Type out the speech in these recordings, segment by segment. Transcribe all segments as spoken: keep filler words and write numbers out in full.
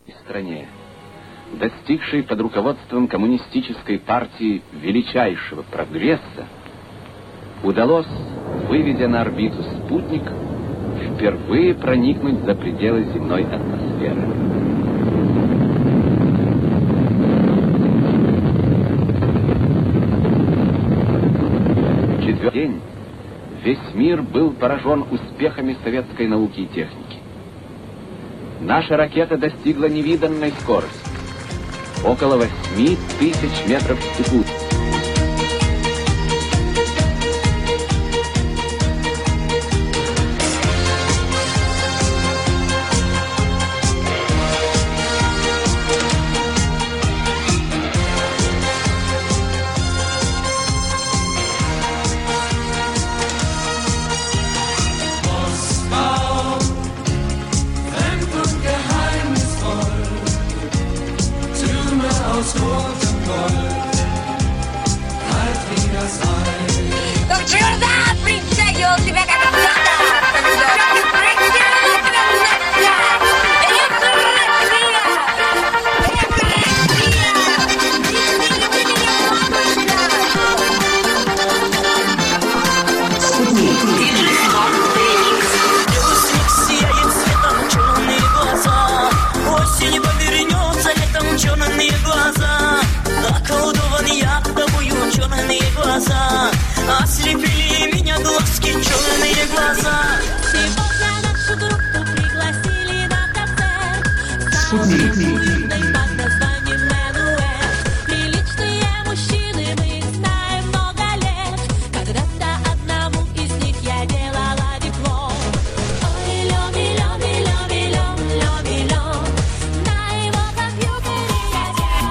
и стране, достигшей под руководством коммунистической партии величайшего прогресса, удалось, выведя на орбиту спутник, впервые проникнуть за пределы земной атмосферы. Четвертый день весь мир был поражен успехами советской науки и техники. Наша ракета достигла невиданной скорости — около восьми тысяч метров в секунду. Ослепили меня глазки, черные глаза. Сегодня нашу группу пригласили на концерт. Саунд-музыкой под названием Мануэль. Приличные мужчины, мы их знаем много лет. Когда-то одному из них я делала диплом. Ой, Лёми, Лёми, Лёми, Лёми, Лёми, Лём. На его компьютере я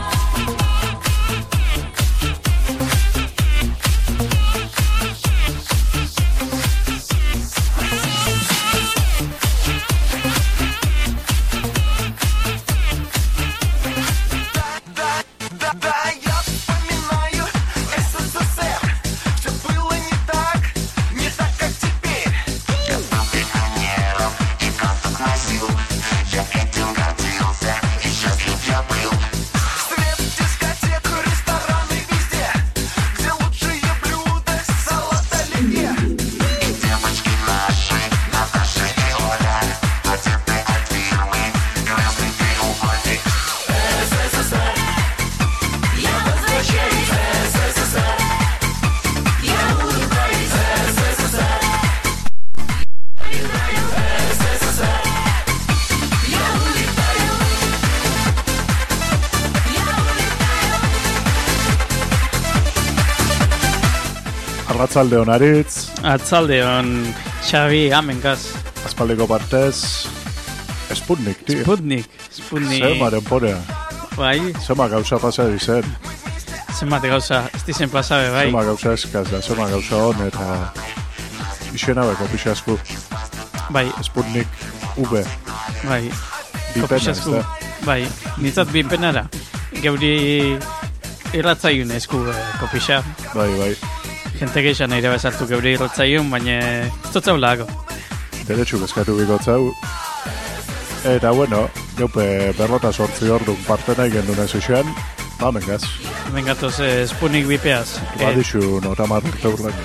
Arratsaldeon Aritz. Arratsaldeon Xavi, amenkaz. Aspaldiko partez Sputnik, tío. Sputnik, Sputnik. Zema denporea. Bai. Zema gauza pasa dizen. Zema gauza, ez dizen pasabe, bai. Zema gauza eskaz da, zema gauza hon eta izena beko pixasku. Bai. Sputnik V. Bai. Bipena ez da. Bai, nitzat bipenara. Geuri irratzaiun esku kopixa. Bai, bai. Gente geixan ere bezartu geuri irratzaiun, baina ez dut zaulago. Deretxuk eskatu bikotzau. Eta bueno, jaupe berrota sortzi ordun parte nahi gendun ez uxean. Ba, mengaz. Mengatoz Sputnik bipeaz. Badixu notamar urte urlaino.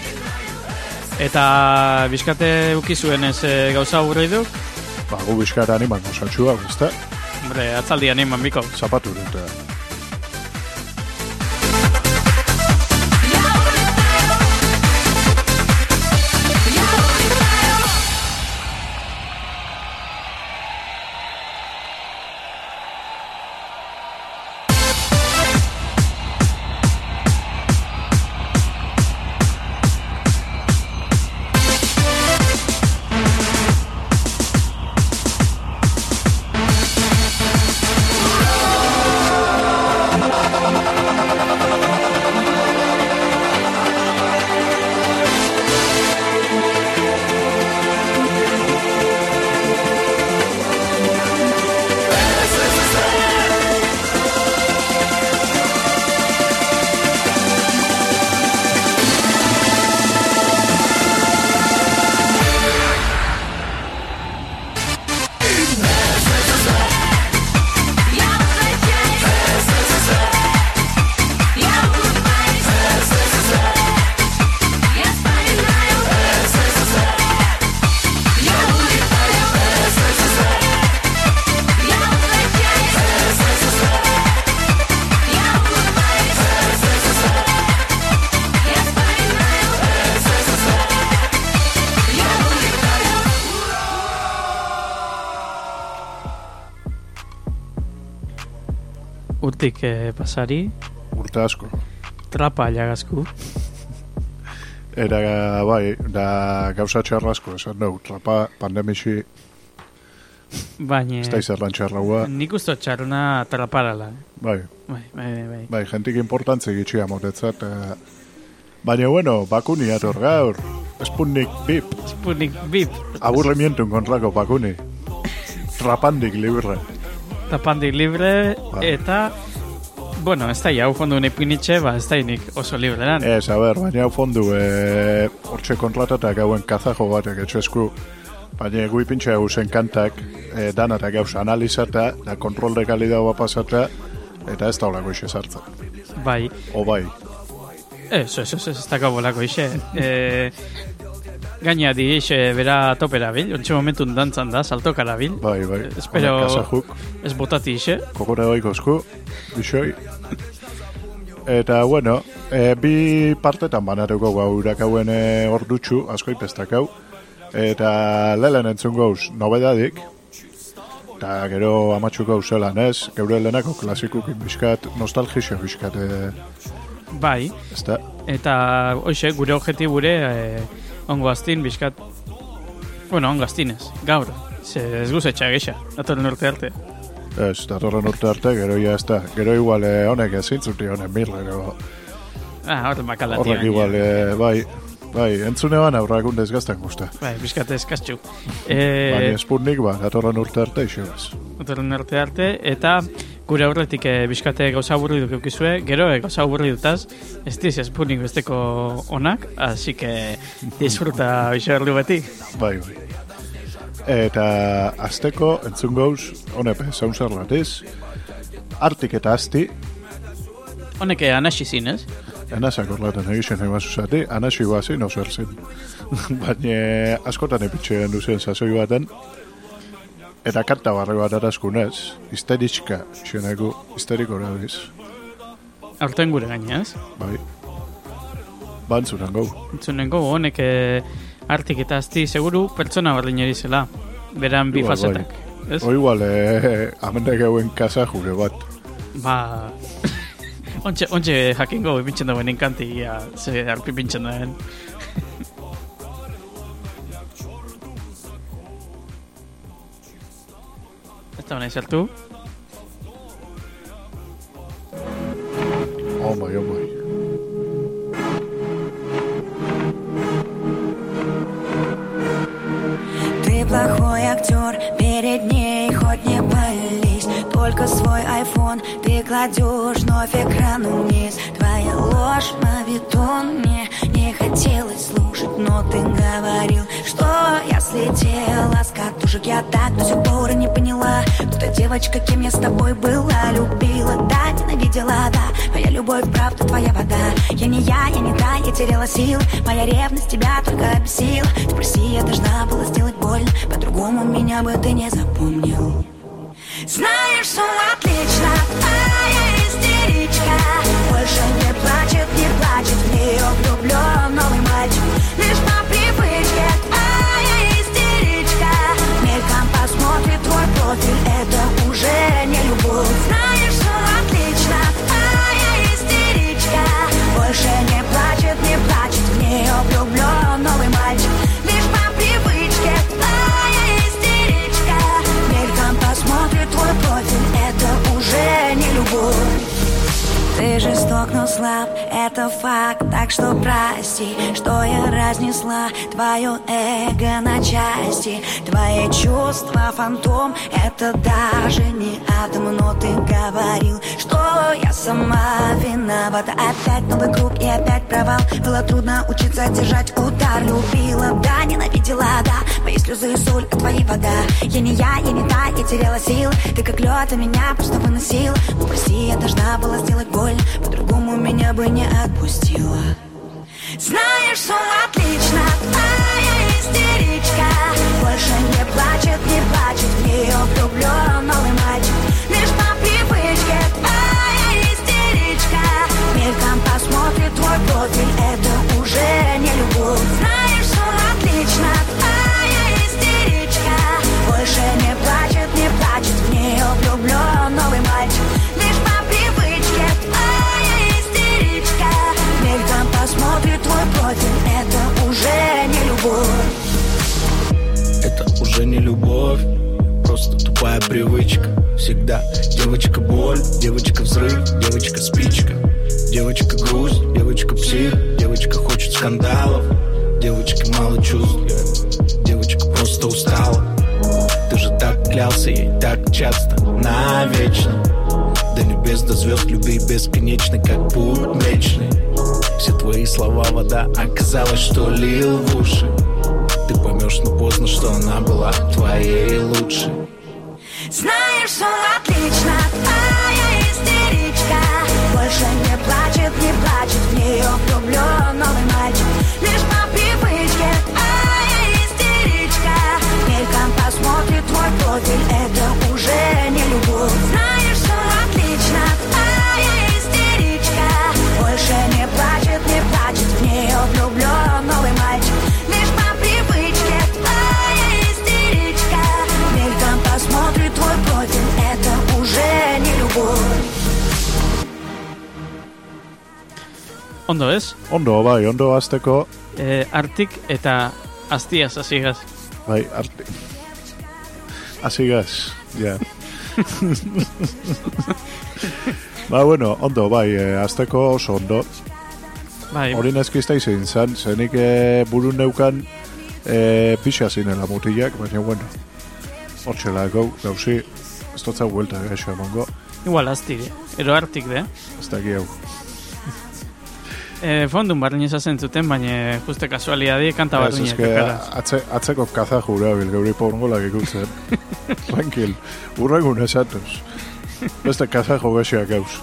Eta bizkate ukizuen ez gauza aurrei duk? Ba, gu bizkate animan gauzatxua, guzta? Hombre, atzaldi animan biko. Zapatu dut. urtik eh, pasari, Urte asko. trapa lagazku. Era, bai, da gauza txarra asko, esan dugu, trapa, pandemixi, Baina... ez da izerlan txarraua. Nik usto txarruna traparala. Bai, Bai, bai, bai. bai, jentik importantzi gitxia motetzat. Eh, baina, bueno, bakuni ator gaur, Sputnik bip, Sputnik bip, aburrimientun kontrako bakuni. Trapandik libre. tapandik libre, Ba. eta... Bueno, ez da, hau fondu nepinitxe, ba, ez da nik oso libreran. Ez, a ber, baina hau fondu, e, hortxe kontratatak hauen kazajo batek etxesku, baina gui pintxe hau zen kantak, e, danatak gauz analizata, da kontrol de kalidad pasata, eta ez da holako ixe sartzen. Bai, O bai, ez, ez, ez, ez daka bolako ixe. E, gaina di ixe bera topera bil, ontxe momentun dantzan da, saltokara bil. bai, bai. Espero Honek kazajuk, ez botati ixe. kokore oikozku, bixoi. Eta, bueno, e, bi partetan banatuko gau urakauen e, ordutxu, asko ipestakau. Eta lehen entzun gauz nobedadik, eta gero amatxu gauz zelan ez, geure lehenako klasikukin bizkat, nostalgixio bizkat, e, Bai, ez da? eta hoxe, gure objetibure e, ongo aztin, bizkat... Bueno, ongo aztinez, gaur. Ze ez guz etxa geisha, datorren urte arte. Ez, datorren urte arte, gero ya ez da. Gero igual e, honek ezintzuti honen mirle, gero Ah, horren makalati. horrek baina. igual, e, bai, bai, entzune ban aurrakun desgazten guzta. Bai, bizkat eskaztxu. Baina E, Sputnik ba, datorren urte arte, iso ez. datorren urte arte, eta gure aurretik e, bizkate gauza aburri duk eukizue, gero e, gauza aburri dutaz, ez diz espunik besteko onak, así que disfruta hoxe erlu beti. Bai, bai. Eta azteko entzun gauz, honepe, zaunzer latiz, artik eta asti, Honek e, anasi zinez, enazak horretan egiten egin zati, anasi guazin oso erzin. Baina askotan epitxe duzien sasoi baten, eta kanta barri bat arazkunez, histeritxka, xeneko, histeriko erabiz, aurten gure gainaz. bai. Bantzuran gau. Entzunengo, honek e, artik eta azti seguru pertsona berdinari zela, beran bi Igual, facetak. Ez? O igual, eh, amenek hauen kasa jure bat. Ba... Ontxe, ontxe jakingo pintzen dauen enkanti, ja, ze arpi pintzen dauen. Ez da nahi zertu. Oh my, oh my. Ты плохой актер, перед ней хоть не пались. Только свой айфон ты кладешь вновь экрану вниз. Твоя ложь, мавитон, мне не хотелось слушать, но ты говорил, что я слетела с катушек. Я так до сих пор и не поняла, кто та девочка, кем я с тобой была. Любила, да, ненавидела, да. Моя любовь, правда, твоя вода. Я не я, я не та, я теряла сил. Моя ревность тебя только обесила. Спроси, я должна была сделать больно, по-другому меня бы ты не запомнил. Знаешь, все отлично, твоя истеричка больше не плачет, не плачет, в нее влюблен новый мальчик. Лишь по привычке твоя истеричка мельком посмотрит твой профиль, это уже не любовь. Знаешь, все отлично, твоя истеричка больше не плачет, не плачет, в нее влюблен новый мальчик. Лишь по привычке твоя истеричка мельком посмотрит твой профиль, это уже не любовь. Ты жесток, но слаб, это факт, так что прости, что я разнесла твое эго на части. Твои чувства фантом, это даже не атом, но ты говорил, что я сама виновата. Опять новый круг и опять провал, было трудно учиться держать удар. Любила, да, ненавидела, да, мои слезы и соль, а твои вода. Я не я, я не та, я теряла сил, ты как лед, а меня просто выносил. Ну прости, я должна была сделать боль, по-другому меня бы не отпустила. Знаешь, все отлично, твоя истеричка больше не плачет, не плачет, в нее влюблен новый мальчик. Лишь по привычке твоя истеричка мельком посмотрит твой профиль, это уже не любовь. Знаешь, все отлично, твоя истеричка больше не плачет, не плачет, в нее влюблен новый мальчик. Лишь по привычке тупая привычка. Всегда девочка боль, девочка взрыв, девочка спичка. Девочка грусть, девочка псих, девочка хочет скандалов. Девочка мало чувств, девочка просто устала. Ты же так клялся ей так часто, навечно. До небес, до звезд, любви бесконечной, как путь млечный. Все твои слова вода, оказалось, что лил в уши. Ты поймешь, но поздно, что она была твоей лучшей. Знаешь, все отлично, твоя истеричка. Больше не плачет, не плачет, в нее влюблен новый мальчик. Лишь по привычке, твоя истеричка. Мельком посмотрит твой профиль, это уже не любовь. Знаешь, все отлично, твоя истеричка. Больше не плачет, не плачет, в нее влюблен новый мальчик. Лишь по привычке, твоя истеричка. Мельком посмотрит твой профиль, это уже не любовь. Ondo ez? Ondo, bai, ondo azteko. E, artik eta aztiaz azigaz. Bai, arte. Azigaz, ja. Ba, bueno, ondo, bai, eh, azteko oso ondo. Bai, Hori nezkizta izan zan, zenik eh, burun neukan eh, pixa zinela mutilak, baina, bueno, hortxela gau, gauzi, ez dutza huelta gaixo emango, igual aztik, ero artik de. ez daki hau. E, fondun barrin esazen zuten, baina juste kasualidadi kanta Ez, barrin eske, atze, atzeko kaza jura bil, gauri porngolak ikutzen. Tranquil, urrengun esatuz. Beste kaza jogeziak gauz.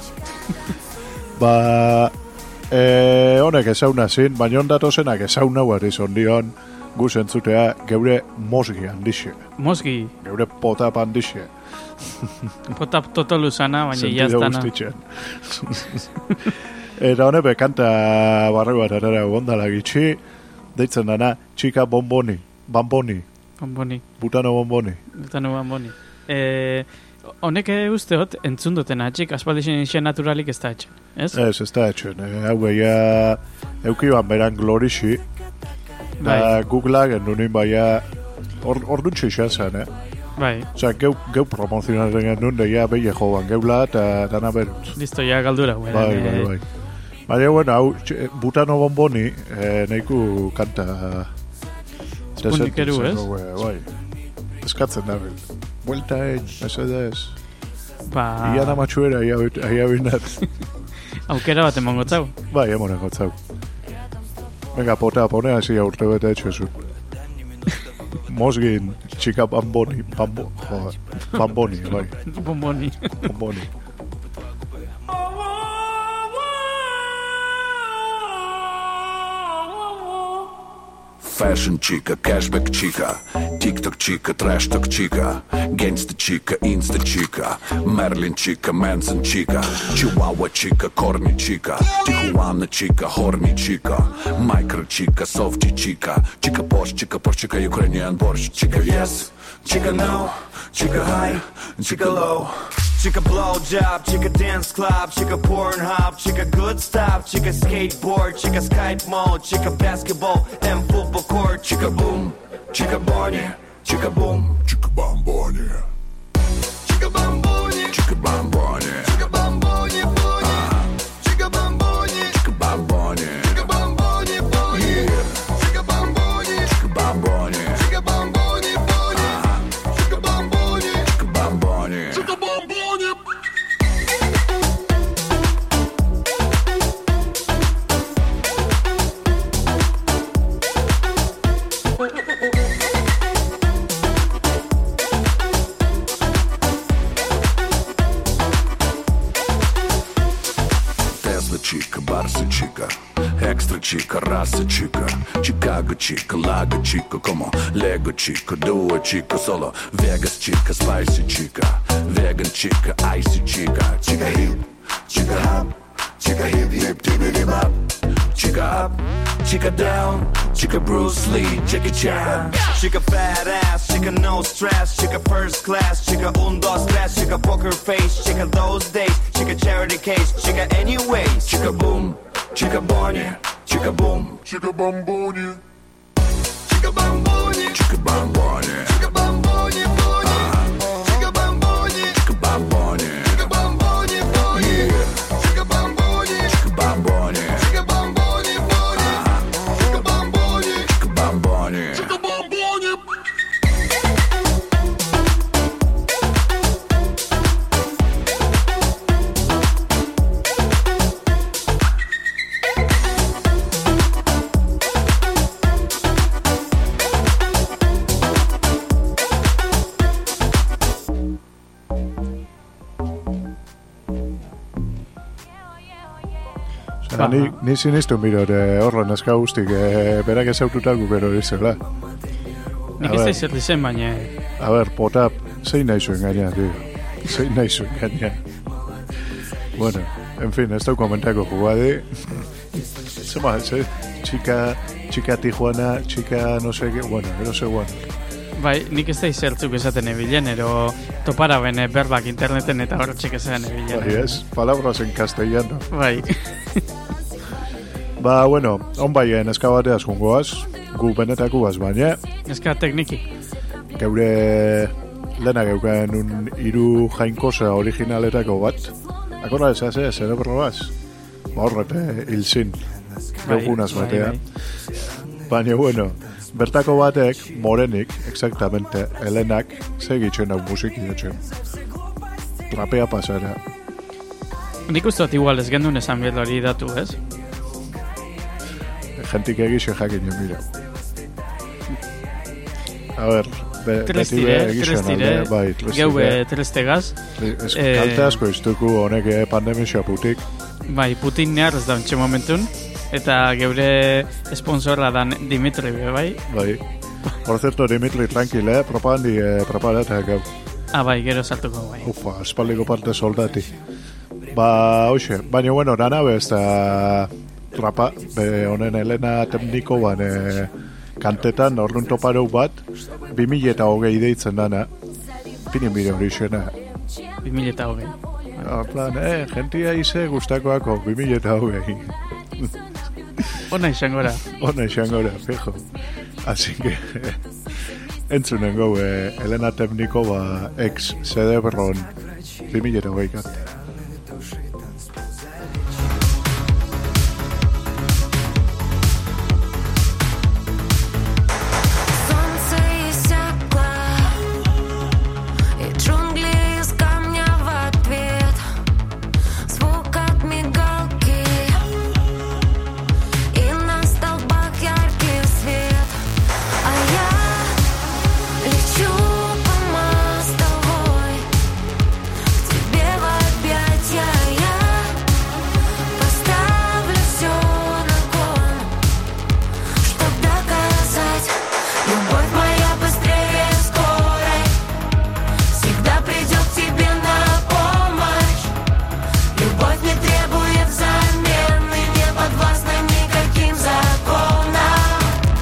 Ba, e, honek ezauna zin, baina ondatozenak ezauna bat izan dion, guz entzutea geure mosgi handixe. Mosgi, Geure potap handixe. potap toto luzana, baina Sentido jaztana. guztitzen. Eta hone bekanta barri bat erara gondala gitxi, deitzen dana txika bomboni, bamboni, Bomboni, butano bomboni. eta nu bomboni. E, honek usteot, entzun duten atxik, aspaldixen izan naturalik ez da etxen, ez? Ez, ez da etxen, eh, hau eia eukiban beran glorixi, Bai, da Googleak endunin baia or, orduntxe izan zen, eh? bai, Osea, geu, geu promozionaren gendun, deia behi joan geula eta dana berut. listo, ja galdura. Bai, Bai, bai, bai. Baina, bueno, hau, tx- butano bomboni, eh, neiku kanta... Spunik eru, ez? Bai, eskatzen da bil. Buelta egin, mesedez. Ba, Ian amatxuera, aia binat. aukera bat emongo zau. Bai, emonen gotzau. Venga, pota, ponea hasi aurte bete etxezun. Mosgin, txika bamboni, bambo, joder, bamboni, bai, Bomboni. bamboni. Fashion chica, cashback chica, TikTok chica, trash talk chica, gangsta chica, insta chica, Marilyn chica, Manson chica, Chihuahua chica, corny chica, Tijuana chica, horny chica, micro chica, softy chica, chica posh, chica posh, chica Ukrainian borщ, chica yes, chica no, chica high, chica low. Chica blowjob, chica dance club, chica Pornhub, chica good stuff, chica skateboard, chica Skype mode, chica basketball and football court, chica boom, chica Bonnie, chica boom, Chica bamboni, chica bamboni, chica bamboni, chica bamboni, chica bamboni, chica bamboni, chica bamboni, yeah, chica bamboni, chica bamboni, chica bamboni, chica bamboni, chica bamboni. chica bamboni. Тесла чика, Барса чика, Экстра чика, Раса чика, Чикаго чика, Лаго чика, Комо, Лего чика, Дуо чика, Соло, Вегас чика, Спайси чика, Веган чика, Айси чика, Чика хип, чика хап, чика хип, хип, тибиди бап, чика up, чика down, чика Bruce Lee, Jackie Chan. Chica fat ass, chica no stress, chica first class, chica un, dos, tres, chica poker face, chica those days, chica charity case, chica anyways. Chica boom, chica Bonnie, chica boom, Chica bamboni, chica bamboni, chica bamboni, chica bamboni, boni, chica Eta ni, ni sinistu mirot eh, horren eska guztik, eh, berak ezaututako bero izela. Nik ez da izer dizen, baina... A ber, potap, zein nahi zuen gaina, tío. Zein nahi zuen gaina. Bueno, en fin, ez dau komentako jugade. Zema, ze, chica, chica Tijuana, chica no sé qué, bueno, no sé, bueno. Bai, nik ez da izertzuk esaten ebilen, ero topara bene berbak interneten eta horretxek esan ebilen. Bai, ez, palabras en castellano. Bai. Ba, bueno, on baien eskabateaz jungoaz, gu benetako baz baina. Eska tekniki. Geure lehena geuken un hiru jainkosa originaletako bat. Akorda ez ez, zerebro baz? Ba horrete hil zin. Geukunaz batea. Baina, bueno, bertako batek, morenik, exactamente, Helenak, segitzen hau musiki etxen. Rapea pasara. Nik ustot igual ez gendun esan biel hori datu, ez? Gentik egixe jakin jo, mira. A ber, be, tres beti be dire, egixen tres dire, alde, bai, tres geu dire. be tres tegaz. Es, Eh, kalte asko iztuku honek eh, pandemia putik. Bai, Putin nehar ez da ontxe momentun. Eta geure esponsorra dan Dimitri, be, bai? Bai. Por cierto, Dimitri, tranquil, eh? Propandi, eh, preparata, gau. Ah, bai, gero sartuko, bai. Ufa, espaldiko parte soldati. Ba, hoxe, baina, bueno, nanabe ez da trapa, be, honen Helena tekniko ban, eh, kantetan, orduan topareu bat, bi mila eta hogei deitzen dana, pinin bide hori xena. bi mila eta hogei. En plan, eh, gentia ize guztakoako, bi mila eta hogei. Ona izango da. Ona izango da, fijo. Así que, entzunen gau, eh, Helena tekniko ba, ex Cerebron, bi mila eta hogei kante. Солнце иссякло, и джунгли из камня в ответ. Звук от мигалки, и на столбах яркий свет. А я лечу по мостовой к тебе в объятья. Я поставлю все на кон, чтоб доказать. Любовь моя быстрее скорой всегда придет к тебе на помощь. Любовь не требует замены, не подвластна никаким законам.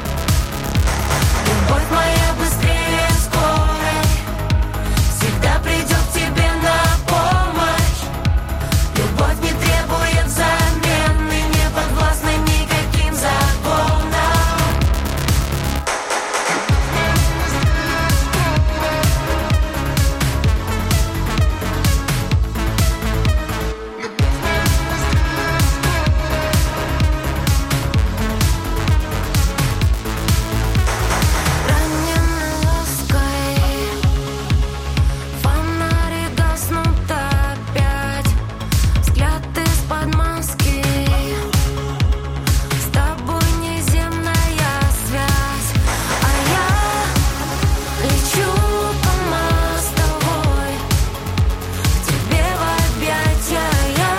Любовь моя быстрее скорой всегда придет к тебе на помощь. Любовь не требует замены, не подвластна никаким законам. Раненой лаской фонари гаснут опять. Взгляд из-под маски, с тобой неземная связь. А я лечу по мостовой к тебе в объятья. Я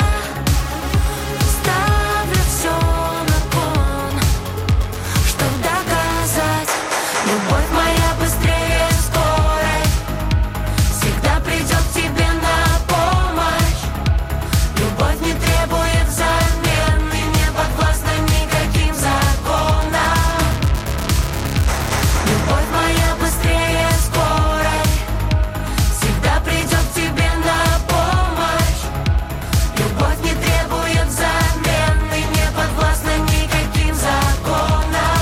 ставлю все на кон, чтоб доказать. Любовь моя быстрее скорой всегда придет к тебе на помощь. Любовь не требует замены, не подвластна никаким законам. Любовь моя быстрее скорой всегда придет к тебе на помощь. Любовь не требует замены, не подвластна никаким законам.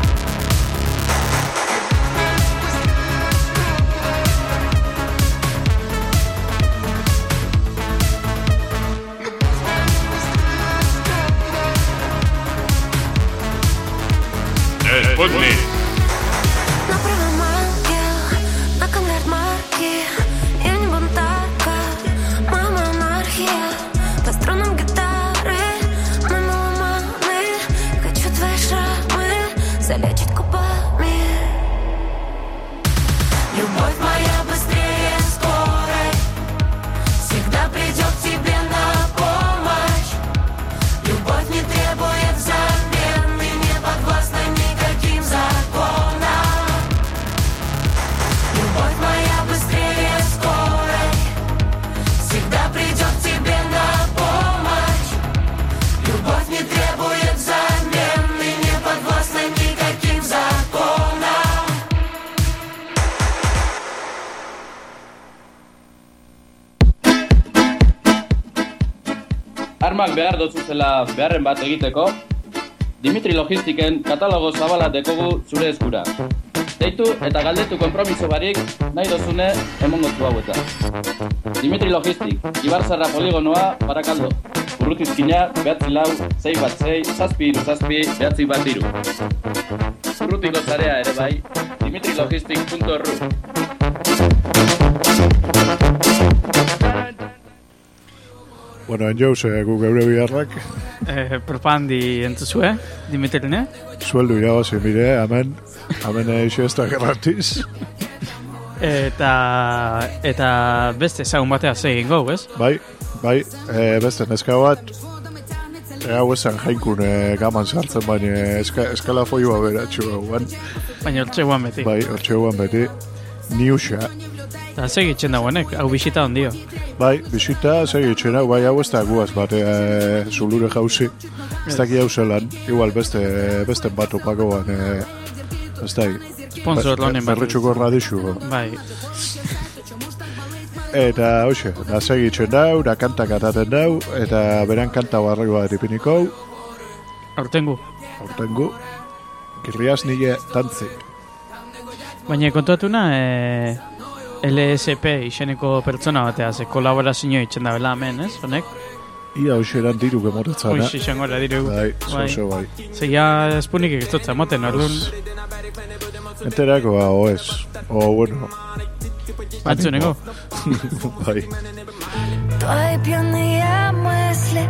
Направо ангел, на конверт марки. Я не бунтарка, мама анархия. По струнам гитары мы меломаны. Хочу твои шрамы залечить купами. Любовь моя быстрее скорой всегда придет к тебе на помощь. Любовь не armak behar dozuzela beharren bat egiteko, Dimitri Logistiken katalogo zabala dekogu zure eskura. Deitu eta galdetu konpromiso barik nahi dozune emongotu haueta. Dimitri Logistik, Ibarzarra poligonoa, Barakaldo. Urrutizkina, behatzi lau, zei bat zei, zazpi iru zazpi, behatzi bat iru. Urrutiko zarea ere bai, dimitrilogistik punto ru. Bueno, en jauz, gu geure biharrak. Eh, propandi entzuzue, Dimitrine? Sueldu irabazi, mire, hemen, hemen eixo ez da gerratiz. Eta, eta beste ezagun batea zegin gau, ez? Bai, bai, e, beste neska bat, e, hau esan jainkun e, gaman sartzen, baina eska, eskala foioa beratxu gauan. Baina hortxe guan beti. Bai, hortxe guan beti. Niuxa. Eta segitzen dagoenek, hau bisita ondio. Bai, bisita segitzen hau, bai, hau ez da guaz bat, e, zulure jauzi. Ez daki hau zelan, igual beste, beste bat opakoan, e, ez da. Sponsor lonen bat. Berritxuko radixu. Bai. Eta, hoxe, da segitzen dau, da kantak ataten dau, eta beran kanta barrego bat ipiniko. Aurtengu. Aurtengu. Kirriaz nire tantzi. Baina kontuatuna, e, L S P izeneko pertsona batea, ze kolaborazio itzen da bela hemen, ez, honek? Ia, hoxe eran diru gemoretzana. Hoxe, izango era diru. Bai, zozo bai. Ze ja espunik egiztotza moten, orduan. Enterako, o ez. O, bueno. Batzuneko. Bai. Твои пьяные мысли,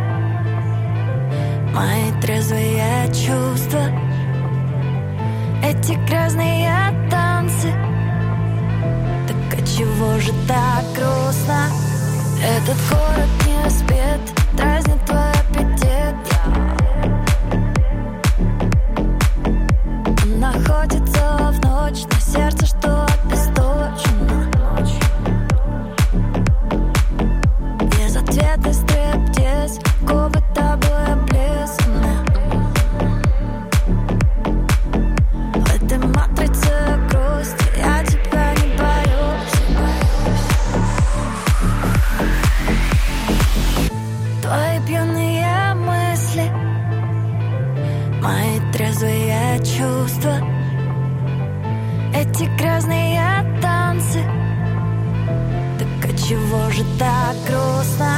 мои трезвые чувства, эти грязные танцы. Так отчего же так грустно? Этот город не спит, дразнит твой аппетит. Он находится в ночь, на сердце, что обесточено. Безответный стриптиз, губы тобой облизаны. В этой матрице грусти я тебя не боюсь. Твои пьяные мысли, мои трезвые чувства, эти грязные танцы. Так отчего же так грустно?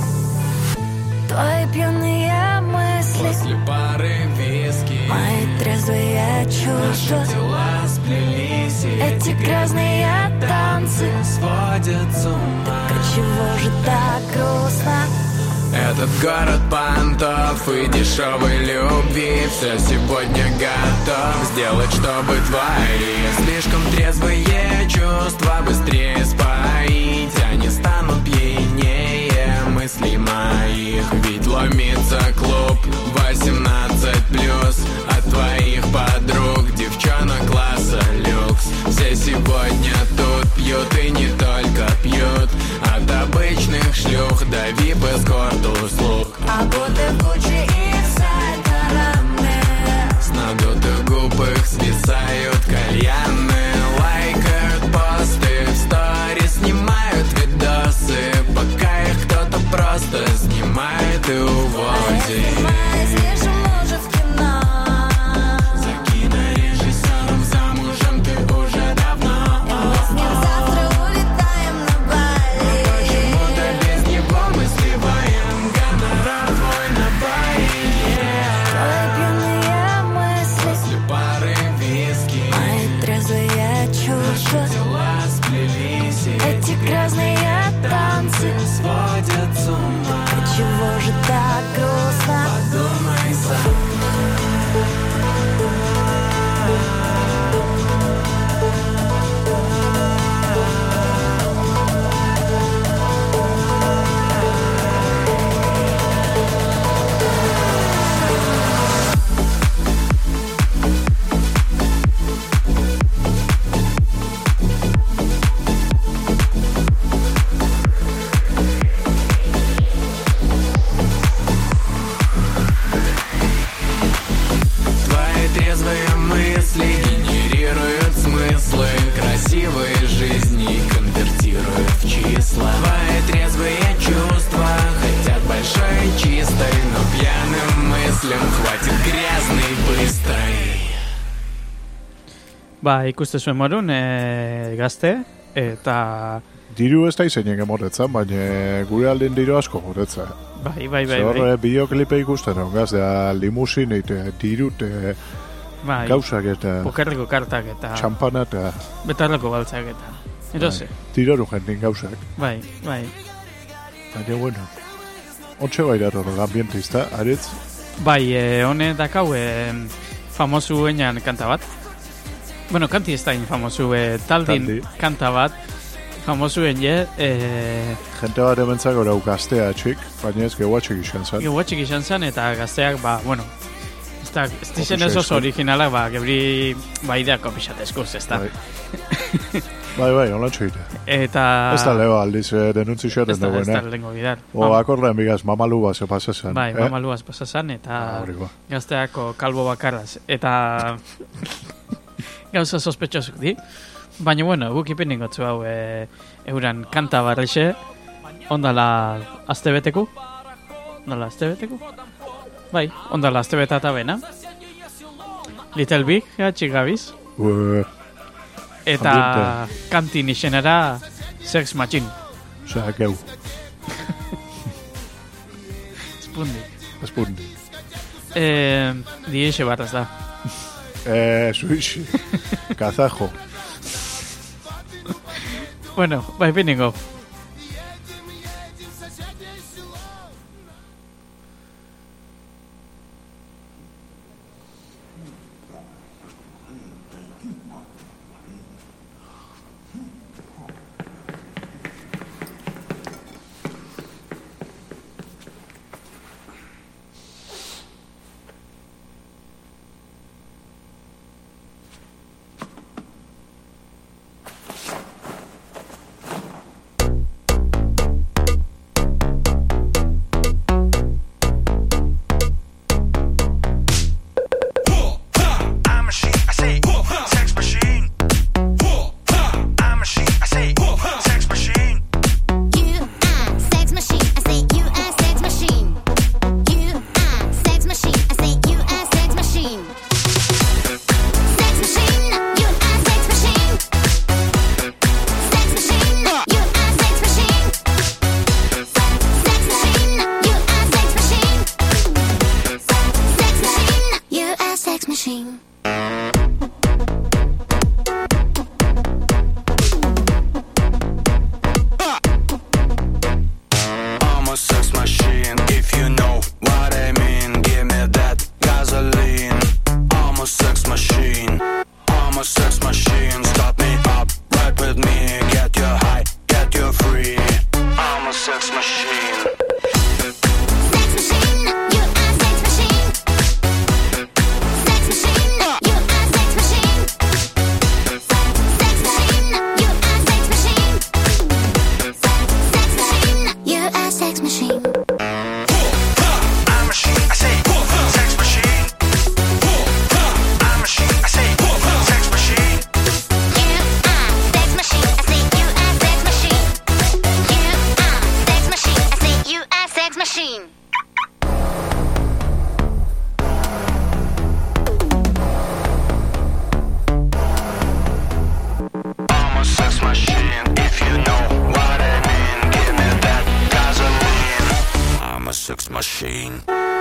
Твои пьяные мысли, после пары виски, мои трезвые чувства, наши тела сплелись, эти грязные танцы сводят с ума. Так отчего же так грустно? Этот город понтов и дешевой любви. Все сегодня готов сделать, чтобы твои слишком трезвые чувства быстрее споить. Они станут пьянее мыслей моих. Ведь ломится клуб восемнадцать плюс от твоих подруг, девчонок класса люкс. Все сегодня тут пьют и не только пьют. От обычных шлюх до вип-эскорт услуг. А годы Гуччи и Сайдарами, с надутых губ их свисают кальяны. Лайкают посты в сторис, снимают видосы, пока их кто-то просто снимает и уводит. вижу мужа в кино. За кинорежиссером замужем ты уже давно. Мы с ним завтра улетаем на Бали. Почему-то без него мы сливаем гонорар твой на Бали. Твои пьяные мысли, После пары виски мои трезвые чувства, тела сплелись, и эти грязные танцы. сводят с ума. Отчего же так грустно? Подумай сам. Твои трезвые мысли генерируют смыслы красивой жизни, конвертируют в числа. Твои трезвые чувства хотят большой числа. Ba, ikuste zuen morun, e, gazte, eta... Diru ez da izeinen emoretzan, baina gure aldin diru asko moretza. Bai, bai, bai. Zor, bai. bideoklipe ikusten hon, gaztea limusin, eta dirut, bai. Gauzak eta... Pokerriko kartak eta... Txampana eta... Betarreko baltzak eta... Erose. Bai. Tiroru jendin gauzak. Bai, bai. Baina, bueno... Ontxe bairaro ambientista, aritz? Bai, eh, hone dakau eh, famosu enan kanta bat. Bueno, kanti ez da in famosu, eh, taldin Taldi. kanta bat. Famosu enie... Eh, Gente bat ementzak orau gaztea txik, baina ez gehuatxik izan zen. Gehuatxik izan zen, eta gazteak, ba, bueno... Ez da, ez dizen ez Oso oso originalak, ba, gebri... Ba, ideako pixatezkuz, ez da. Bai, bai, bai onlatxo ite. Eta... Ez da leo aldiz eh, denutzi xaten Ez da, ez da dagoen, lehenko bidar. O akordean bigaz mamalu bat ze pasazan. Bai, eh? mamaluaz pasazan, eta Ah, hori ba. gazteako kalbo bakarraz. Eta gauza sospetxosuk di. Baina, bueno, guk ipenin gotzu hau e, euran kanta barrixe, ondala aztebeteku. Ondala aztebeteku? Bai, ondala aztebeta eta bena. Little Big, gatxik gabiz. Ue, Eta ambiente. kantin izenera Sex Machine. Osea, geu, Spundik. espundi. Eh, Dieixe barraz da. Eh, suishi. Kazajo. Bueno, bai piningo. Sex machine.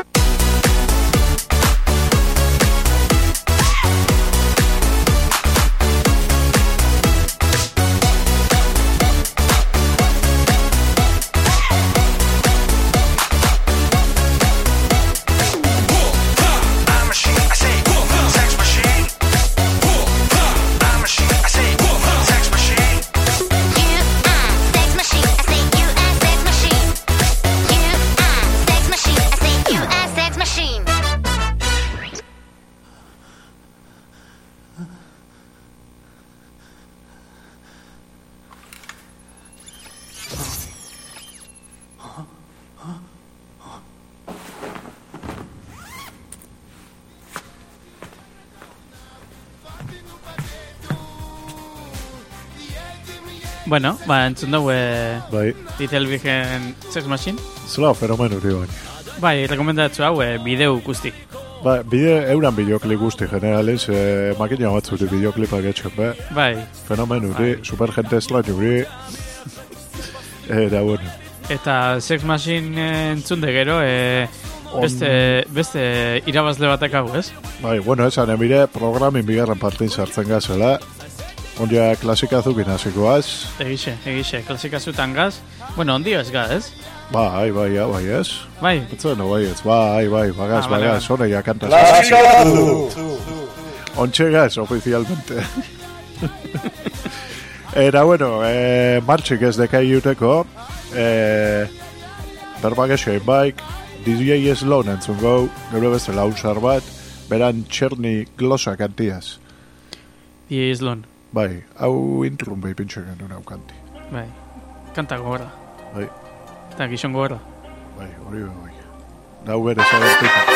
Bueno, ba, entzun dugu e, Bai, Little Big-en Sex Machine. zela fenomeno hori baina. Bai, rekomendatzu hau e, bideo guzti. Ba, bide, euran bideoklip guzti generaliz, eh, makina batzuri bideoklipak etxen, be? Bai. Fenomen uri, bai. Supergente eslan uri. Eta, bueno. Eta Sex Machine entzunde gero, e, beste, beste irabazle batek hau, ez? Bai, bueno, esan emire programin bigarren partin sartzen gazela. Ondia klasikazukin hasikoaz. Egixe, egixe, klasikazutan gaz. Bueno, ondio ez gaz, ez? Bai, bai, ja, bai, ez? Bai. Etzen, no, bai, ez, bai, bai, bagaz, ah, bagaz, vale, hone ya kantaz. Klasikazu! Ontxe gaz, oficialmente. Era, bueno, eh, martxik ez dekai juteko, eh, berbagexein baik, D J Sloan entzun gau, gero beste lausar bat, beran Txerni Glosa kantiaz. D J Sloan. Bai, hau intrun bai pintxe genuen hau kanti. Bai, kanta gogorra. Bai. Eta gizon gogorra. Bai, hori bai. Da hau bere zabertuta.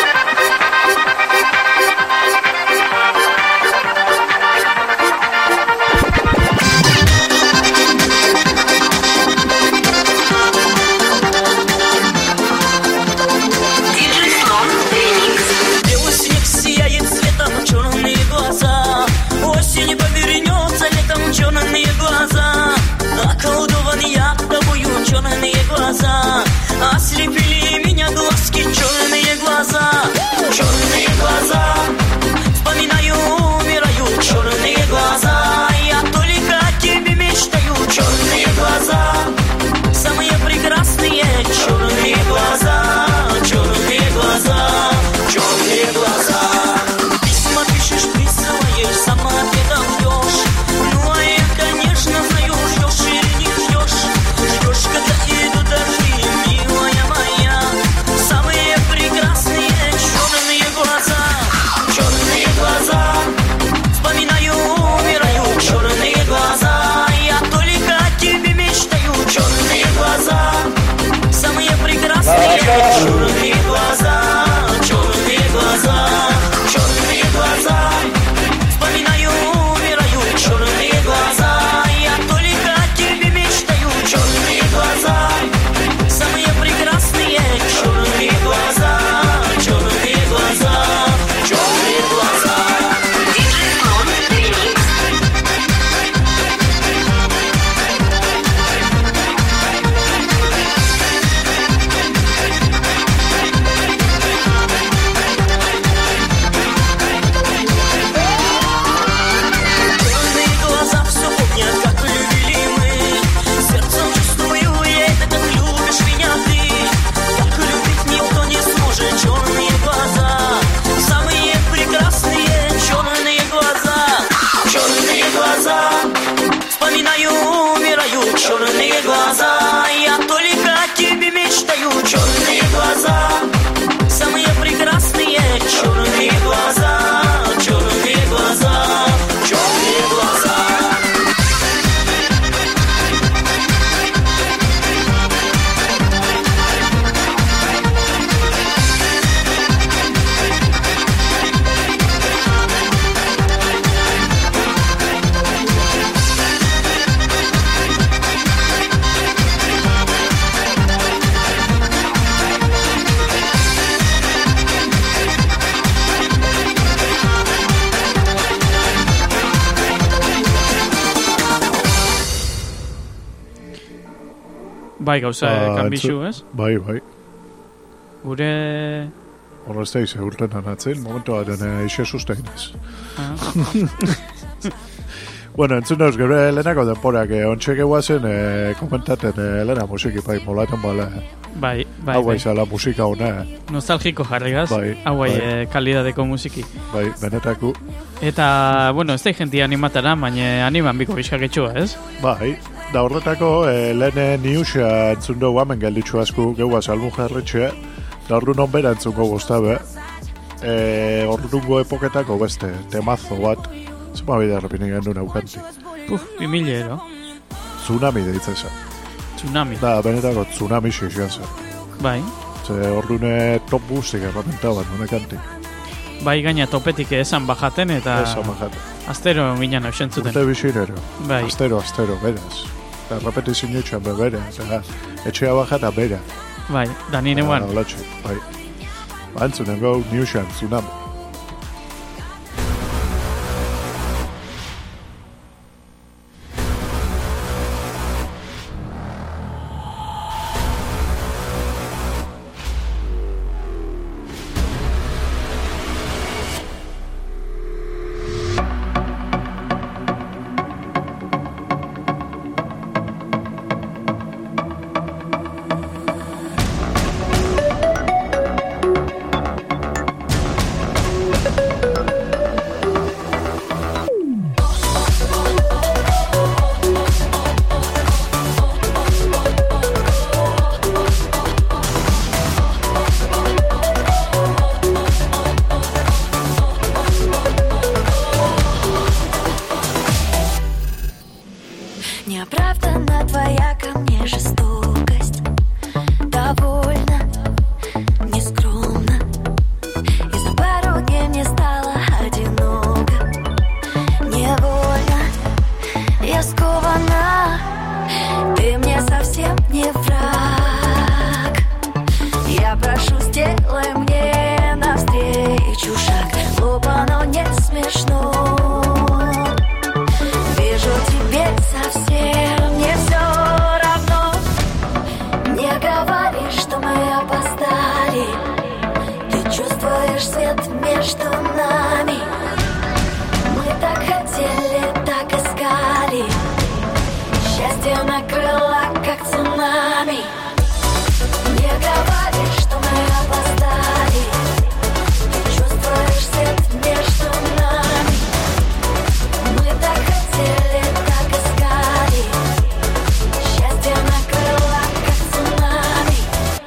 Черные глаза, околдован я тобою, черные глаза, ослепили меня глазки, черные глаза, черные глаза, вспоминаю, умираю, черные глаза, я только о тебе мечтаю, черные глаза, самые прекрасные, черные глаза, черные глаза, черные глаза. Письма пишешь, присылаешь, сама ответом ждешь. Черные глаза, черные глаза, черные глаза. Вспоминаю, умираю, черные глаза. Я только о тебе мечтаю, черные глаза. Самые прекрасные, черные глаза, черные глаза, черные глаза. Вспоминаю, умираю, черные глаза. Я только о тебе мечтаю, черные глаза. Самые прекрасные, черные глаза, черные глаза, черные глаза. Bai, gauza, Ba, kanbixu, entzu- ez? Bai, bai. Gure... Horrezta ize urten anatzen, momentu baten eixe sustainez. Ah. Bueno, entzun dauz, gure lehenako denporak, eh, ontxe gehuazen, eh, komentaten eh, lehena musiki, bai, molaten bala. Bai, bai, Hau bai. izala musika ona, Nostalgiko jarrigaz. Bai, Hau bai, bai. eh, kalidadeko musiki. bai, benetaku. Eta, bueno, ez da jentia animatara, baina animan biko bizkaketxua, ez? Bai, da horretako, eh, lehen niusia entzun dugu hemen gelditxu asku gehuaz albun jarretxe, da ordu non bera entzungo guztabe, eh, ordungo epoketako beste, temazo bat, zema bidea repini gendun aukanti. Puf, bimilero. Tsunami deitza zen. Tsunami. Da, benetako tsunami xixan zen. Bai. Ze ordune top guztik erramentaban, nune kantik. Bai, gaina topetik esan bajaten eta... Esan bajaten. Astero ginen ausentzuten. Urte bizinero. Bai. Astero, astero, beraz. Eta repetizio etxean bebera. Eta etxea bajata bera. Bai, da nire guan. Olatxe, bai. Antzunen gau, Newshan, Tsunami. Неоправданна твоя ко мне жестокость. Довольно, нескромно. И за пару дней мне стало одиноко. Невольно, я скована. Ты мне совсем не враг. Я прошу, сделай мне навстречу шаг. Глупо, но не смешно. Вижу, тебе совсем не все равно. Не говори, что мы опоздали. Ты чувствуешь свет между нами. Мы так хотели, так искали. Счастье накрыло, как цунами. Не говори, что мы опоздали. Ты чувствуешь свет между нами. Мы так хотели, так искали. Счастье накрыло, как цунами.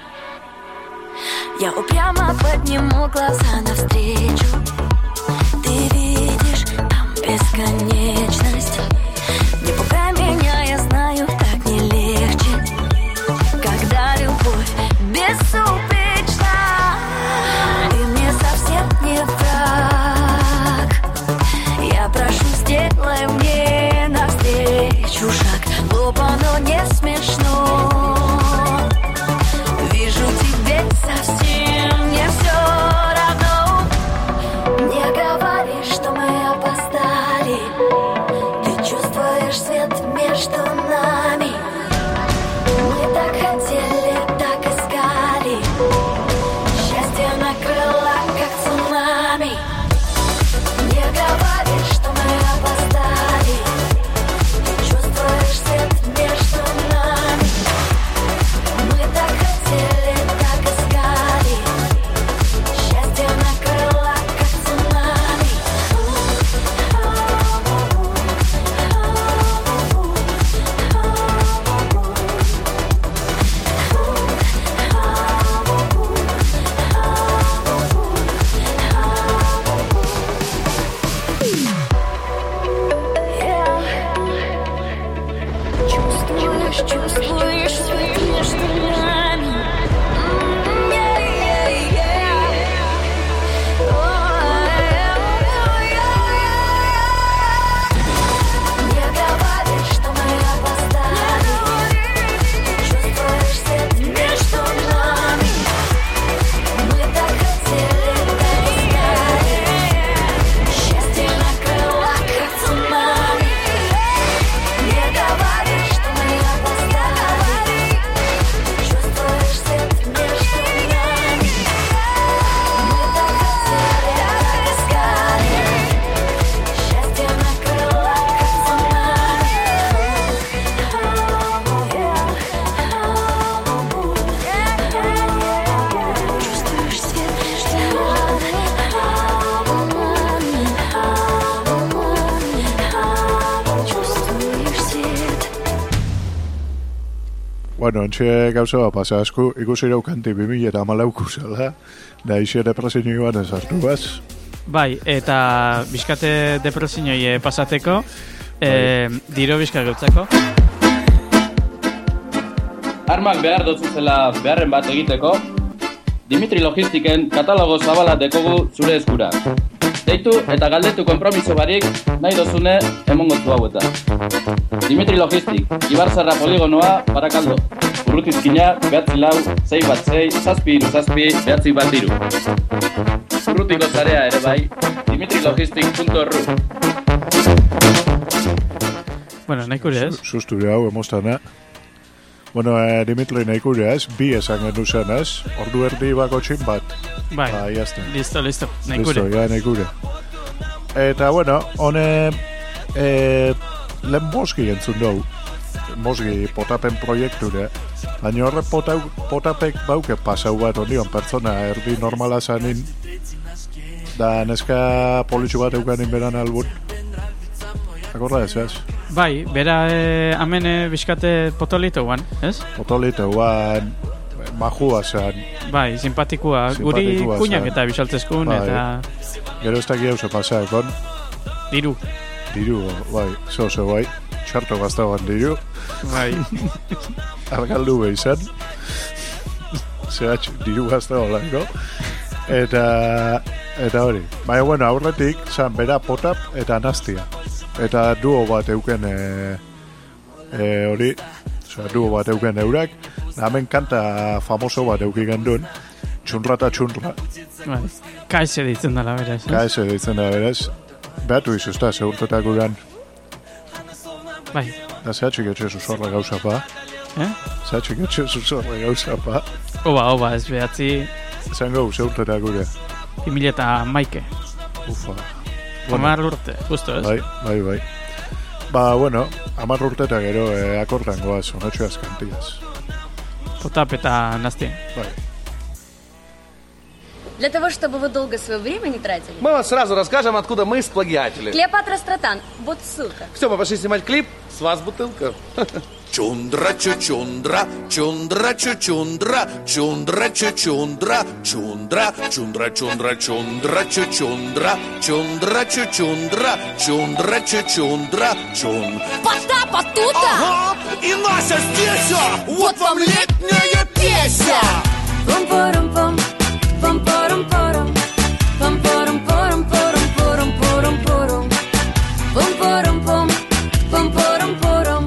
Я упрямо подниму глаза навстречу. Ты видишь, там бесконечность. Не пугай меня, я знаю, так не легче. Когда любовь безупречна. Ты мне совсем не враг. Я прошу, сделай мне навстречу шаг. Глупо, но не смешно. Вижу, тебе совсем не все равно. Не говори, что мы опоздали. Ты чувствуешь свет между нами. Мы так хотели, так искали. Счастье накрыло, как цунами. Не говори, что мы опоздали. Ты чувствуешь свет между нами. Мы так хотели, так искали. Счастье накрыло, как цунами. Чувствуешь, чувствуешь свет между нами. М, yeah, yeah, yeah. Ой, ой, ой. Не говори, что мы опоздали. Чувствуешь свет между нами. Мы так хотели, так искали. Счастье накрыло, как цунами. Не говори, что мы опоздали. Чувствуешь свет между нами. Мы так хотели, так искали. Счастье накрыло, как цунами. Чувствуешь свет между нами. Чувствуешь свет. Bueno, entxe gauza bat pasa asko, ikusi raukanti bimila eta hamalauko zela, da izi depresinio joan ezartu baz. Bai, eta bizkate depresiñoi pasateko, eh, diro bizka gautzako. Armak behar dozuzela beharren bat egiteko, Dimitri Logistiken katalogo zabala dekogu zure eskura. Deitu eta galdetu konpromiso barik nahi dozune emongo zu haueta. Dimitri Logistik, Ibarzarra poligonoa, Barakaldo. Urrutizkina, behatzi lau, zei bat zei, zazpi iru zazpi, behatzi bat iru. Urrutiko zarea ere bai, dimitri logistic punto ru. Bueno, nahikure ez? Sustu hau, emostana. Bueno, eh, Dimitri nahikure ez, bi esan gendu zen ez, ordu erdi bako txin bat. Bai, ba, jazte. listo, listo, nahikure. Listo, ja, nahikure. Eta, bueno, hone, eh, lehen mosgi entzun dugu. Mosgi potapen proiekture. Baina horre potau, potapek bauke pasau bat onion pertsona erdi normala zanin. Da neska politxu bat eukanin beran albun. Akorda ez, ez? Bai, bera eh, hemen eh, bizkate potolito guan, ez? Potolito guan, majua zan. Bai, simpatikua, guri Simpatikua kuñak zan. eta bisaltzezkun, Bai. eta Gero ez daki hauze pasa, ekon? diru. Diru, bai, zo, zo, bai. Txarto gaztagoan diru. Bai. Argaldu behizan. Zeratx, diru gaztago lango. Eta, eta hori. Baina, bueno, aurretik, zan, bera potap eta nastia. Eta duo bat euken e, e, hori, oza, duo bat euken eurak. Hemen kanta famoso bat euki gendun, txunra eta txunra. Bai. Kaise ditzen dela beraz. ez? Kaese ditzen da berez. Behatu izuzta, segurtetak uran. Bai. Da zehatxik etxe zuzorra gauza pa. Eh? Zehatxik etxe zuzorra gauza pa. Oba, oba, ez behatzi Zan gau, segurtetak ure. bi mila eta maike. Ufa. Hamar urte, justo ez? Bai, bai, bai. Ba, bueno, hamar urtetak gero eh, akordan goaz, onotxo azkantiaz. Potap eta nastia. Bai. Для того, чтобы вы долго свое время не тратили. Мы вам сразу расскажем, откуда мы сплагиатели. Клеопатра Стратан, вот ссылка. Все, мы пошли снимать клип, с вас бутылка. Чундра чучундра, чундра чучундра, чундра чучундра, чундра, чундра чундра чундра чучундра, чундра чучундра, чундра чучундра, чун. Потапа тута! Ага, и Нася здесь, а! Вот вам летняя песня! Пум-пурум-пум, пум-пурум-пурум, пум-пурум-пурум, пурум-пурум-пурум-пурум, пум-пурум-пум, пум-пурум-пурум,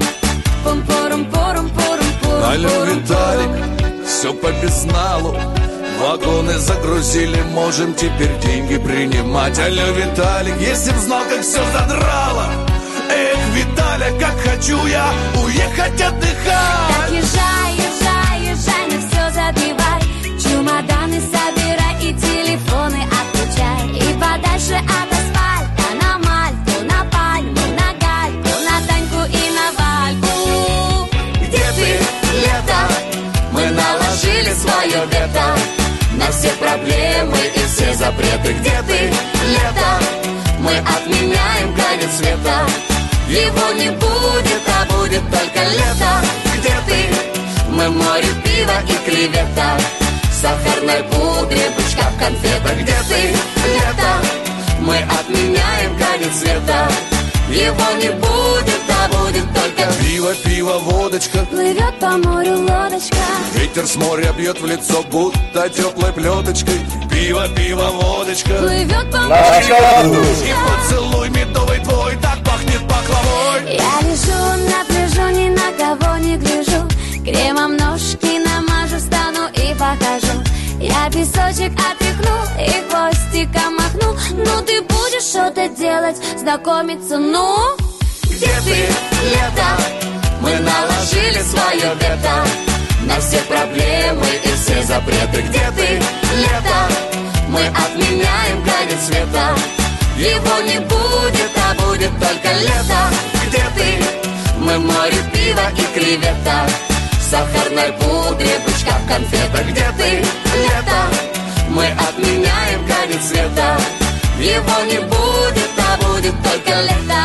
пум-пурум-пурум-пурум-пурум. Алло, Виталик, все по безналу. Вагоны загрузили, можем теперь деньги принимать. Алло, Виталик, если б знал, как все задрало. Эх, Виталя, как хочу я уехать отдыхать. Так езжай, езжай, езжай, на все забивай. Чемоданы собирай и телефоны отключай. И подальше от асфальта на Мальту, на Пальму, на Гальку, на Таньку и на Вальку. Где ты, лето? Мы наложили свое вето на все проблемы и все запреты. Где ты, лето? Мы отменяем конец света. Его не будет, а будет только лето. Где ты? Мы море пива и креветок, сахарной пудре, бычка в конфетах. Где ты, лето? Мы отменяем конец света. Его не будет, а будет только пиво, пиво, водочка. Плывет по морю лодочка. Ветер с моря бьет в лицо, будто теплой плеточкой. Пиво, пиво, водочка. Плывет по морю И поцелуй медовый твой так пахнет пахлавой. Я лежу на пляжу, ни на кого не гляжу. Кремом ножки намажу, встану и покажу. Я песочек отряхну и хвостиком махну. Ну ты будешь что-то делать, знакомиться, ну? Где ты, лето? Мы наложили свое вето на все проблемы и все запреты. Где ты, лето? Мы отменяем конец света. Его не будет, а будет только лето. Где ты? Мы море пива и креветок, сахарной пудре, бычка в конфетах. Где ты, лето? Мы отменяем конец света. Его не будет, а будет только лето.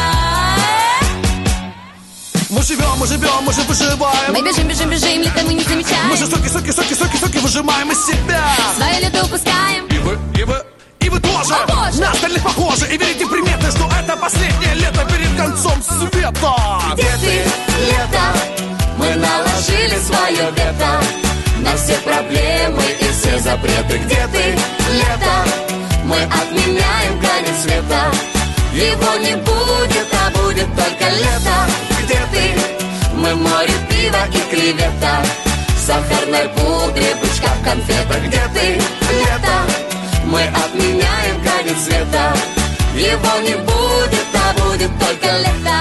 Мы живем, мы живем, мы же выживаем. Мы бежим, бежим, бежим, лето мы не замечаем. Мы же соки, соки, соки, соки, соки выжимаем из себя. Свое лето упускаем. И вы, и вы, и вы тоже. О, Боже! На остальных похожи. И верите в приметы, что это последнее лето перед концом света. Где ты, лето? Мы наложили свое вето на все проблемы и все запреты. Где ты, лето? Мы отменяем конец света. Его не будет, а будет только лето. Где ты? Мы море пива слива и кревета, в сахарной пудре, бычка в конфетах. Где ты, лето? Мы отменяем конец света. Его не будет, а будет только лето.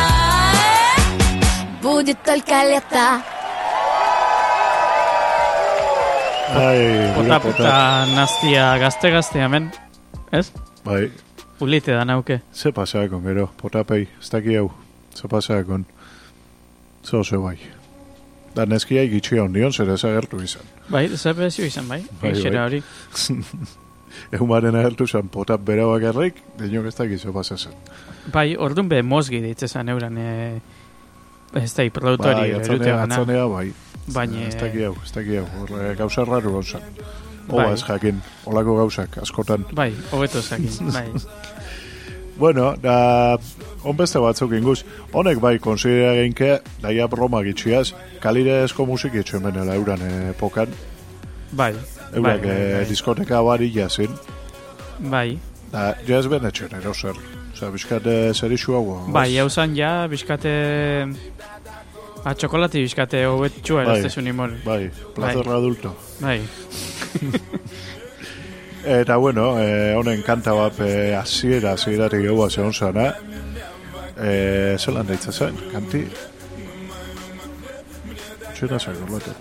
Будет только лето. Ai, Pota, pota, naztia gazte-gazte hemen, ez? Bai. Ulite da nauke. Ze pasakon, gero, potapei, ez daki hau, ze pasakon. Zo, ze bai. Da neskiai gitxi hondion, zer ez agertu izan. Bai, zer bezio izan, bai? Bai, Eixera bai. hori. Egun baren agertu zen potap bera bakarrik, denok ez daki ze pasazen. Bai, orduan be mozgi ditzezan euran, e, ez da, produktori Bai, erute atzonea, gana. atzonea, bai. Baina... Ez daki hau, ez daki hau, horre gauza raru gauzan. Oba Bai. ez jakin, olako gauzak, askotan. Bai, hobeto zakin, bai. Bueno, da, onbeste batzuk inguz, honek bai, konsidera geinke, daia broma gitxiaz, kalirezko musik itxo hemenela euran epokan. Bai, Eurak bai, bai, eh, bai. diskoteka bari jazin. Bai, Da, jaz benetxen, eroser. Osa, bizkat eh, zer isu hau. bai, hau zan ja, bizkate... Ba, txokolati bizkate hobetxua Bai, eraztezun imon. bai, placer adulto. Bai, Eta, bueno, eh, honen kanta bat eh, hasiera hasieratik gaua zehon zana. Eh, zelan daitza zen, kanti? Txera zen, gorlatu.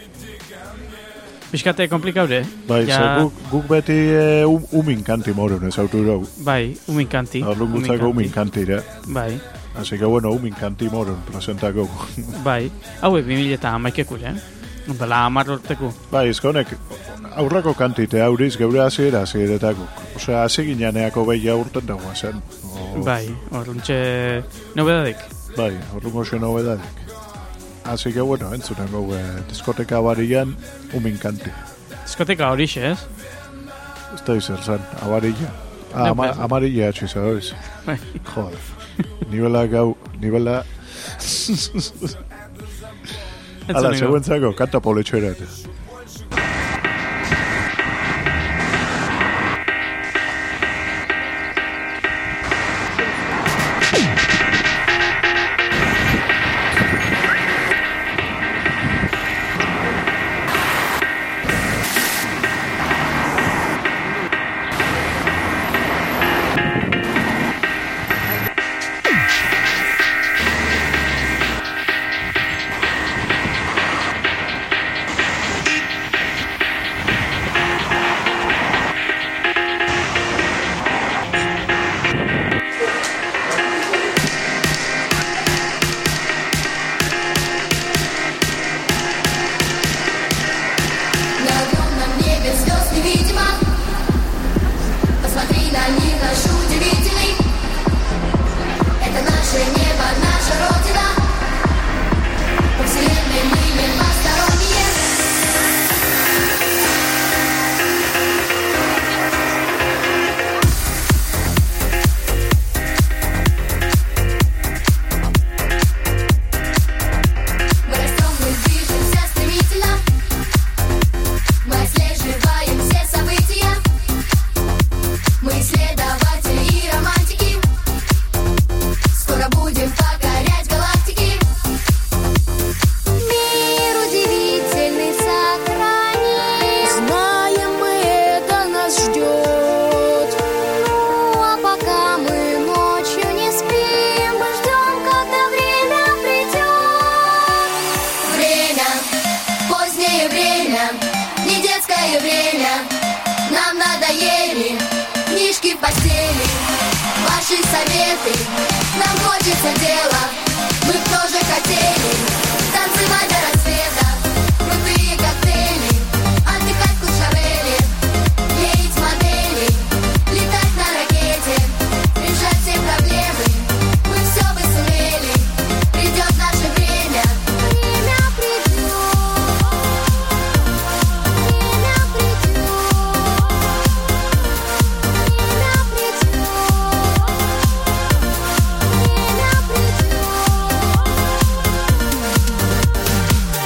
bizkate komplikaude. Bai, ja, zer guk, guk beti eh, um, umin kanti morun ez autu dugu. Bai, umin kanti. Orduan gutzako umin kantire. Bai, Así que, bueno, umin kanti morun presentako. bai. Hauek bi mila eta hamaikekure, eh? Bela hamar urteku. Bai, izkonek, aurrako kantite auriz, geure hasiera hasieretako. Osea, hasi gineaneako behia urten dagoa zen. O, Bai, orduntxe nobedadik. Bai, orduan goxo nobedadik. Así que, bueno, entzunen gau, eh, diskoteka barian, umin kanti. Diskoteka horixe, ez? Ez da izer zen, abarilla. Ah, No, ama, pues. amarilla atxiz, adoiz. Bai. Joder. Nibela gau, nibela... Ala, seguentzako, kanta poletxoerat. На огромном небе звезд невидимо. Посмотри на них, наш удивительный. Это наше небо, наша родина. По вселенной мы не посторонние. Мы растем, мы движемся стремительно. Мы отслеживаем все события. Мы исследователи и романтики. Скоро будем покорять галактики. Мир удивительный сохраним. Знаем мы, это нас ждет. Ну а пока мы ночью не спим, мы ждем, когда время придет. Время, позднее время, не детское время. Нам надоели книжки в постели, ваши советы. Нам хочется дела, мы б тоже хотели танцевать до рассвета, крутые коктейли, отдыхать в Куршавеле, клеить модели, летать на ракете, решать все проблемы. Мы все бы сумели, придет наше время. Время придет. Время придет. Время придет. Время придет.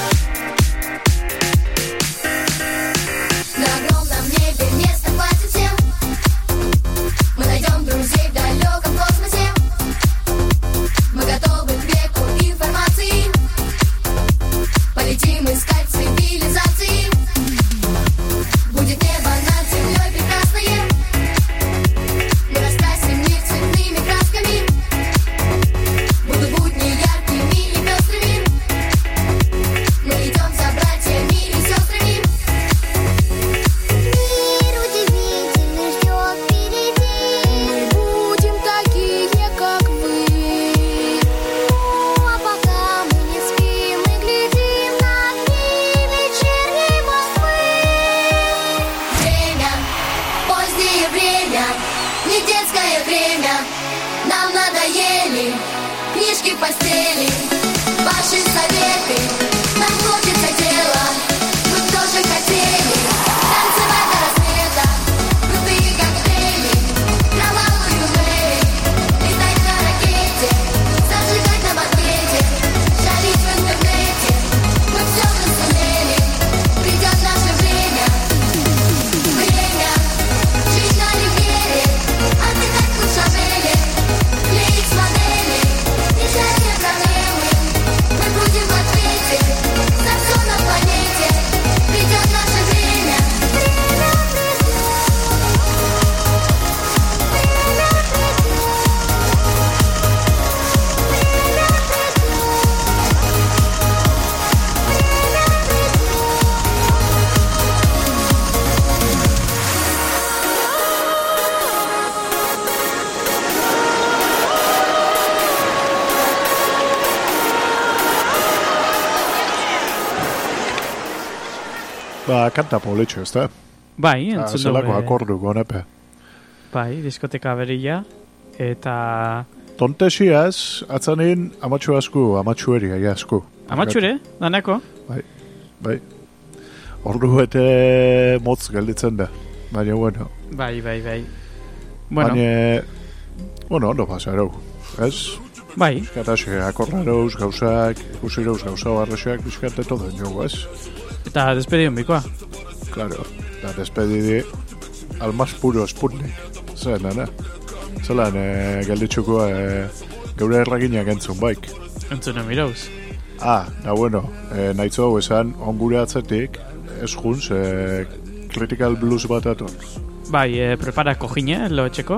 Ba, kanta politxo, ez da? Bai, entzun dugu. Zelako akordu gonepe. Bai, diskoteka berila. Eta... Tontesiaz, atzanin amatxu asku, amatxueri gai asku. Amatxure, danako? Bai, bai. Ordu bete motz gelditzen da. Baina, bueno. Bai, bai, bai. Bueno. Baina, bueno, ondo pasarau. Ez? Bai. Biskataxe, akorrarouz, gauzak, ikusirouz, gauza barrexak, biskate todo niogu, ez? Eta despedion bikoa. Claro, eta despedidi al más puro Sputnik. Zer, nana? Zelan, e, gelditxuko e, geure erraginak entzun baik. Entzun emirouz. Ah, da bueno, e, nahitzu hau esan, ongure atzetik, ez junz, e, Critical Blues bat ator. Bai, e, prepara kojine, lo etxeko.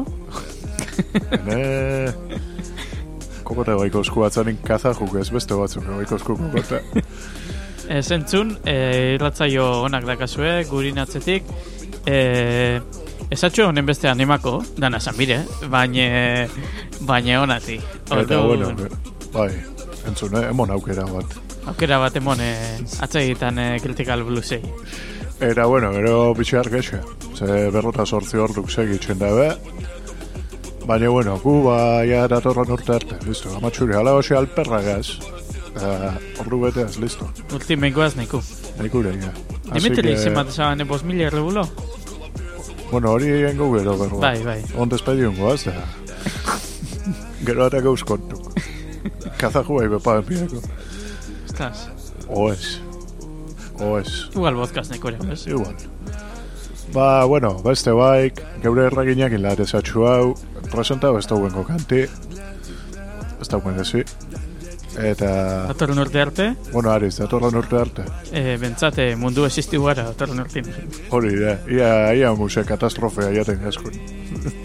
Hene... Kokote baiko esku atzanin kazajuk ez beste batzuk, baiko esku kokote. Ez entzun, e, irratzaio onak dakazue, gurin atzetik. E, esatxo honen beste animako, dana zanbire, baina baina onati. Eta bueno, bai, entzun, eh? Emon aukera bat. Aukera bat emon e, atzegitan e, Critical Bluesei. Eta bueno, gero bitxar gexe. Ze berrota sortzi orduk segitzen dabe. Baina bueno, gu ba ja datorren urte arte, listo. Amatxuri, ala hoxe alperragaz. Uh, ordu beteaz, listo. Ultimengoaz nahiko. Naikure, ja. Dimitri, que... zemat esaban ebos mila errebulo? Bueno, hori engo gero, berro. Bai, bai. On despediun goaz, da. Gero eta gauz kontu. Kazaju bai bepa empiako. Estaz. Oez. Oez. Igual vodkaz nekore, bez? Igual. Ba, bueno, beste baik, geure erraginak inlare zatxu hau, presentau ez dauengo kanti, ez dauen gezi. Eta... Datorren urte arte? Bueno, ariz, datorren urte arte. E, bentsate mundu existigu gara, datorren urtein. Hori, da, ia, ia musea katastrofea jaten gaskun.